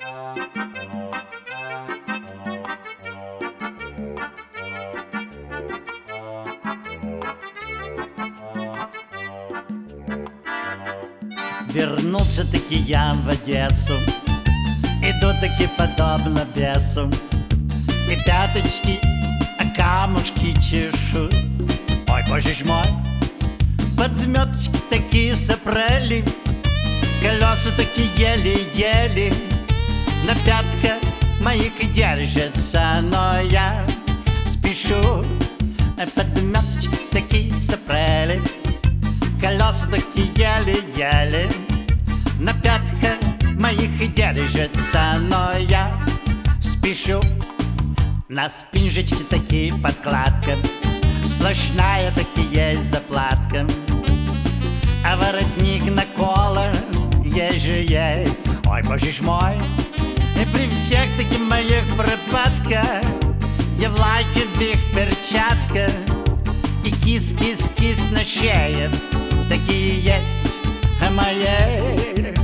Вернулся-таки я в Одессу, иду-таки подобно бесу, и пяточки о камушки чешу. Ой, боже ж мой, подметочки такие сопрели, колеса такие еле-еле на пятках моих держатся, но я спешу. Подметочки такие сопрели, колеса такие еле-еле на пятках моих держатся, но я спешу. На спинжечке такие подкладка, сплошная таки есть заплатка, а воротник на коло есть же есть. Ой, боже ж мой, и при всех таких моих пропадках я в лайковых перчатках и кис-кис-кис на шее такие есть мои.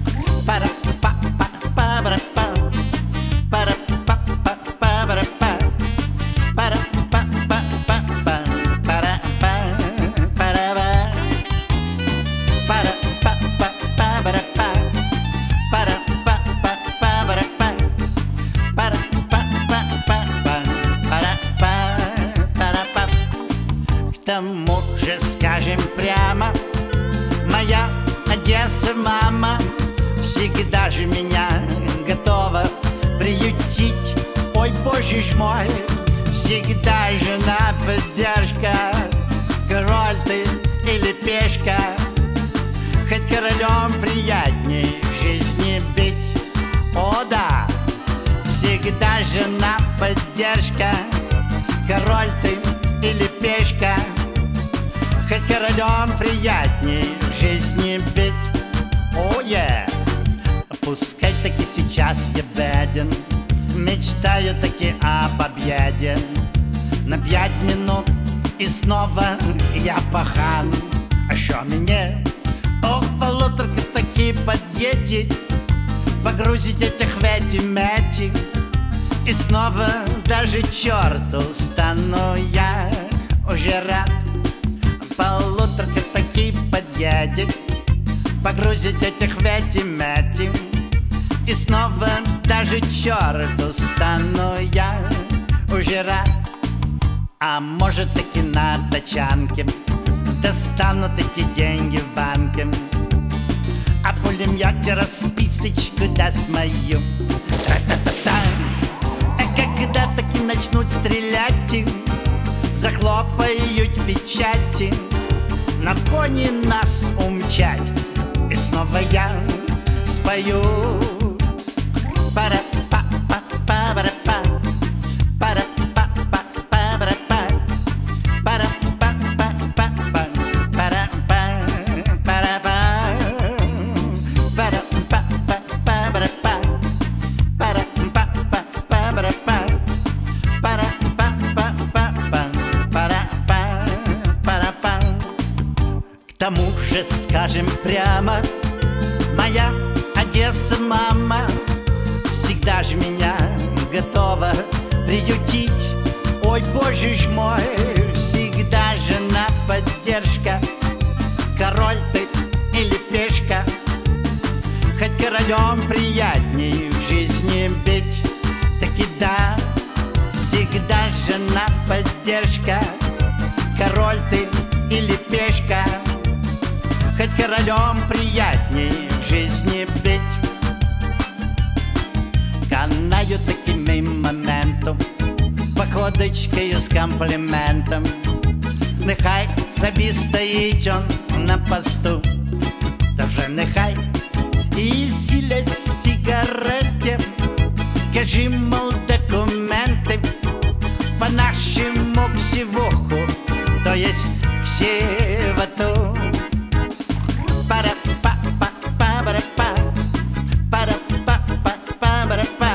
Пара-па-па-па-пара-па, пара-па-па-па-пара-па, пара-па-па-па-пара-па, пара-па-па-па-пара-па, пара-па-па-па-пара-па, пара-па-па-па-пара-па, пара-па-па-па-пара-па. К тому же скажем прямо, моя Одесса мама всегда же меня готова приютить. Ой, боже ж мой, всегда жена поддержка, король ты или пешка, хоть королем приятней в жизни быть. О да, всегда жена поддержка, король ты или пешка, хоть королем приятней в жизни быть. О, пускай таки сейчас я беден, мечтаю таки о победе. На 5 минут и снова я пахан. А что мне? Ох, полуторка таки подъедет, погрузить этих в эти мети, и снова даже черту стану я уже рад. Полуторка таки подъедет, погрузить этих в эти мети, и снова даже черту стану я уже рад. А может таки на тачанке достану таки деньги в банке, а пулемете расписочку даст мою. Тра-та-та-та. А когда таки начнут стрелять, захлопают печати, на коне нас умчать, и снова я спою. Пара-па-па-па-пара-па, пара-па-па-па-пара-па, пара-па-па-па-пара-па, пара-па-па-па-пара-па, пара-па-па-па-пара-па, пара-па-па-па-пара-па, пара-па-па-па-пара-па. К тому же скажем прямо, моя Одесса мама всегда же меня готова приютить. Ой, боже ж мой, всегда жена поддержка, король ты или пешка, хоть королем приятней в жизни быть. Таки да, всегда жена поддержка, король ты или пешка, хоть королем приятней в жизни быть. Канаю таким моментом, походочкою з компліментом, нехай собі стоїть он на посту, та вже нехай і сілять сигарети, кажи, мол, документи по нашему ксивуху, то есть ксивоту. Пара-па-па-па-пара-па, пара-па-па-па-пара-па,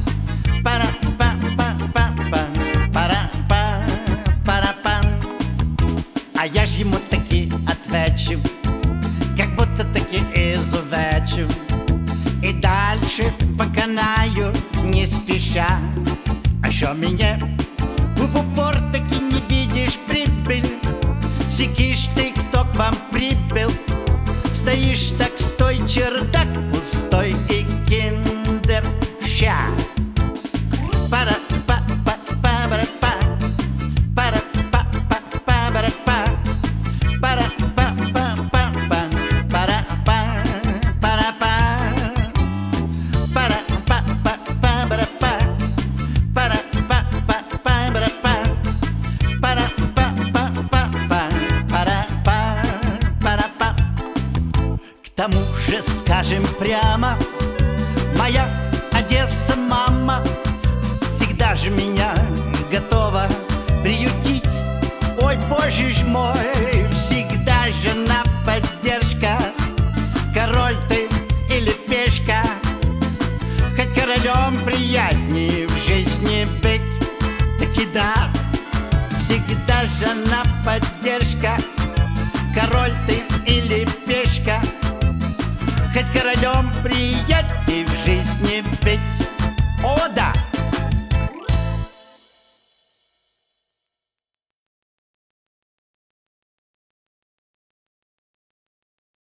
пара-па-па-па-пара-па. А я ж ему таки отвечу, как будто таки изувечу, и задачи поканаю не спеша. А что меня в упор таки не видишь прибыль? Сикишь ты, кто к вам прибыл? Стоишь так, стой, чердак пустой и киндер ща. Пара па па па пара па пара па па па пара па пара па па па па пара па пара па пара па па па пара па пара па па па пара па пара па па па па пара па пара па. К тому же скажем прямо, моя Одесса мама всегда же меня готова приютить. Ой, боже ж мой, всегда же на поддержка. Король ты или пешка, хоть королем приятнее в жизни быть. Таки да, всегда же на поддержка. Король ты или пешка, хоть королем приятнее в жизни быть. О да!